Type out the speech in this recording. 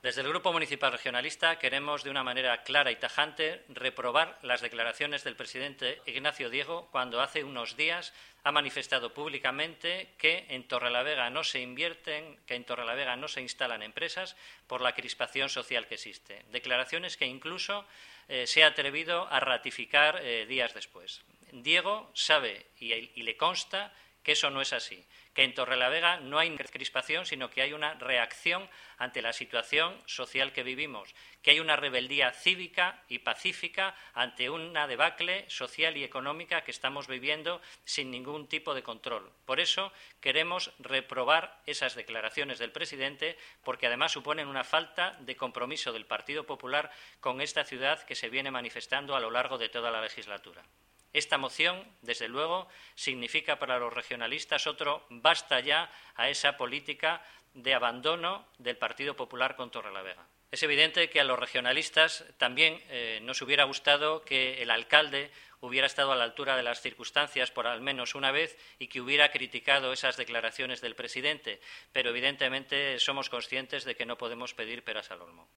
Desde el Grupo Municipal Regionalista queremos, de una manera clara y tajante, reprobar las declaraciones del presidente Ignacio Diego cuando hace unos días ha manifestado públicamente que en Torrelavega no se invierten, que en Torrelavega no se instalan empresas por la crispación social que existe. Declaraciones que incluso se ha atrevido a ratificar días después. Diego sabe y le consta que eso no es así, que en Torrelavega no hay crispación, sino que hay una reacción ante la situación social que vivimos, que hay una rebeldía cívica y pacífica ante una debacle social y económica que estamos viviendo sin ningún tipo de control. Por eso queremos reprobar esas declaraciones del presidente, porque además suponen una falta de compromiso del Partido Popular con esta ciudad que se viene manifestando a lo largo de toda la legislatura. Esta moción, desde luego, significa para los regionalistas otro basta ya a esa política de abandono del Partido Popular con Torrelavega. Es evidente que a los regionalistas también nos hubiera gustado que el alcalde hubiera estado a la altura de las circunstancias por al menos una vez y que hubiera criticado esas declaraciones del presidente, pero evidentemente somos conscientes de que no podemos pedir peras al olmo.